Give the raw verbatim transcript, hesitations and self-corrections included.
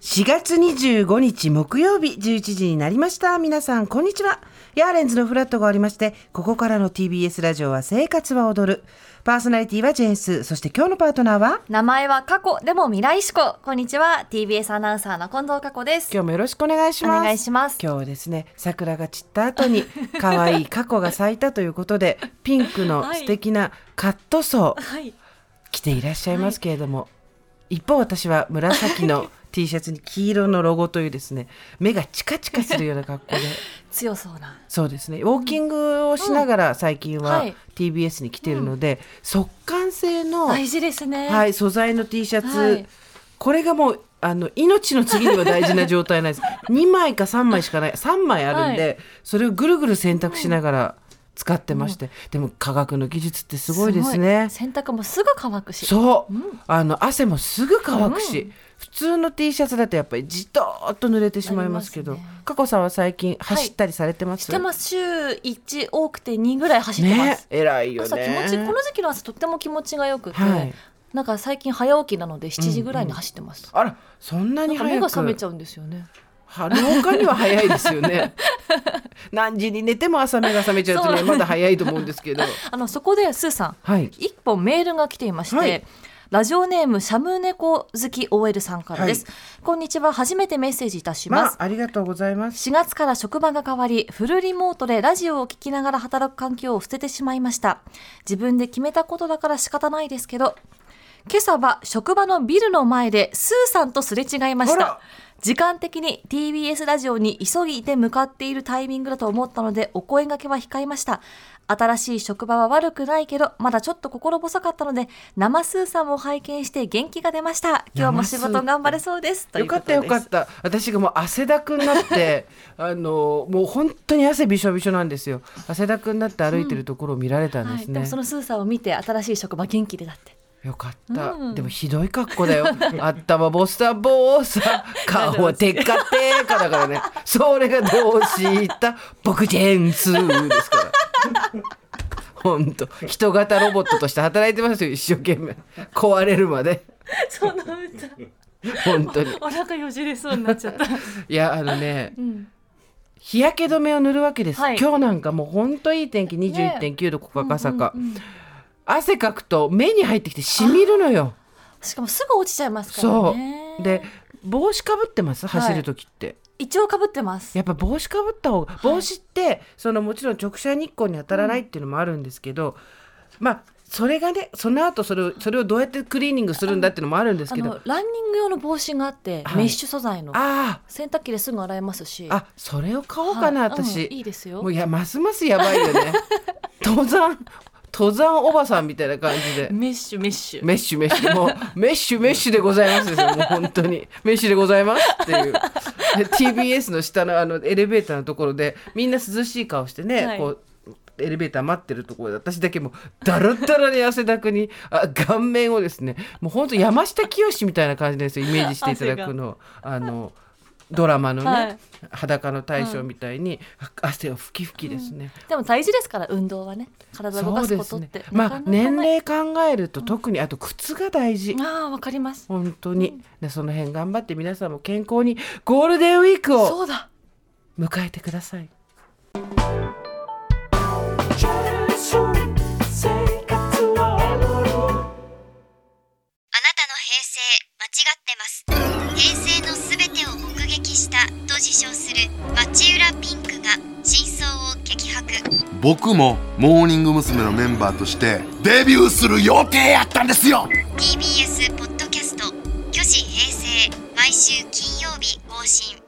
しがつにじゅうごにち木曜日じゅういちじになりました。皆さんこんにちは。ヤーレンズのフラットがありまして、ここからの ティービーエス ラジオは生活は踊る。パーソナリティはジェーンス。そして今日のパートナーは、 名前は過去でも未来志向。こんにちは。 ティービーエス アナウンサーの近藤佳子です。 今日もよろしくお願いします。 お願いします。 今日はですね、桜が散った後に可愛い過去が咲いたということで、ピンクの素敵なカットソー、 はい、 着ていらっしゃいますけれども、はい、一方私は紫のT シャツに黄色のロゴというですね、目がチカチカするような格好で強そうな。 そうですね、ウォーキングをしながら最近は ティービーエス に来ているので、うん、速乾性の大事ですね、 はい、素材の T シャツ、はい、これがもうあの命の次には大事な状態なんですにまいかさんまいしかない、さんまいあるんで、はい、それをぐるぐる洗濯しながら使ってまして、うん、でも科学の技術ってすごいですね。 す洗濯もすぐ乾くし、 そう、うん、あの汗もすぐ乾くし、うん、普通の T シャツだとやっぱりじとっと濡れてしまいますけど、佳子さんは最近走ったりされてます？ はい、してます。週いち多くてにぐらい走ってます、 ね、偉いよね。 朝気持ち、この時期の朝とっても気持ちがよくて、はい、なんか最近早起きなのでしちじぐらいに走ってます、 うんうん、あら、そんなに早く。 なんか目が覚めちゃうんですよね。 老化には早いですよね何時に寝ても朝目が覚めちゃうとね、まだ早いと思うんですけどあのそこでスーさん、はい、一本メールが来ていまして、はい、ラジオネームシャム猫好き オーエル さんからです、はい、こんにちは。初めてメッセージいたします、 まあ、ありがとうございます。 しがつから職場が変わり、フルリモートでラジオを聞きながら働く環境を捨ててしまいました。自分で決めたことだから仕方ないですけど、今朝は職場のビルの前でスーさんとすれ違いました。時間的に ティービーエス ラジオに急ぎで向かっているタイミングだと思ったので、お声掛けは控えました。新しい職場は悪くないけど、まだちょっと心細かったので、生スーさんを拝見して元気が出ました。今日も仕事頑張れそうです。 よかったよかった。私がもう汗だくになってあのもう本当に汗びしょびしょなんですよ。汗だくになって歩いてるところを見られたんですね、うん、はい、でもそのスーさんを見て、新しい職場元気でだってよかった、うん、でもひどい格好だよ頭ボサボサ顔はテッカテカだからねそれがどうした僕ジェンスですから本当人型ロボットとして働いてますよ、一生懸命壊れるまでその歌本当にお腹よじれそうになっちゃったいやあのね、うん、日焼け止めを塗るわけです、はい、今日なんかもう本当いい天気 にじゅういってんきゅうどここ赤坂、うんうんうん、汗かくと目に入ってきてしみるのよ。 しかもすぐ落ちちゃいますからね。 そうで、帽子かぶってます？走るときって、はい、 一応かぶってます。やっぱ帽子かぶった方が、帽子って、はい、そのもちろん直射日光に当たらないっていうのもあるんですけど、うん、まあそれがね、その後それをそれをどうやってクリーニングするんだっていうのもあるんですけど、 あのランニング用の帽子があって、はい、メッシュ素材の、あ、洗濯機ですぐ洗えますし、 あ、それを買おうかな、はい、私、 うん、いいですよ。 もういや、ますますやばいよね登山登山おばさんみたいな感じでメッシュメッシュメッシュメッシュもうメッシュメッシュでございますですよ、もう本当にメッシュでございますっていうで ティービーエス の下のあのエレベーターのところでみんな涼しい顔してね、はい、こうエレベーター待ってるところで私だけもうダラダラに汗だくにあ顔面をですね、もう本当山下清みたいな感じですよ、イメージしていただくのあのドラマのね、はい、裸の大将みたいに、うん、汗をふきふきですね、 うん、でも大事ですから運動はね、体を動かすことって、ね、 まあ、年齢考えると特に、うん、あと靴が大事。 ああ、わかります本当に、うん、でその辺頑張って皆さんも健康にゴールデンウィークを迎えてください。 平成のすべてを目撃したと自称する町浦ピンクが真相を激白。 僕もモーニング娘。のメンバーとしてデビューする予定やったんですよ。 ティービーエス ポッドキャスト、虚子平成、毎週金曜日更新。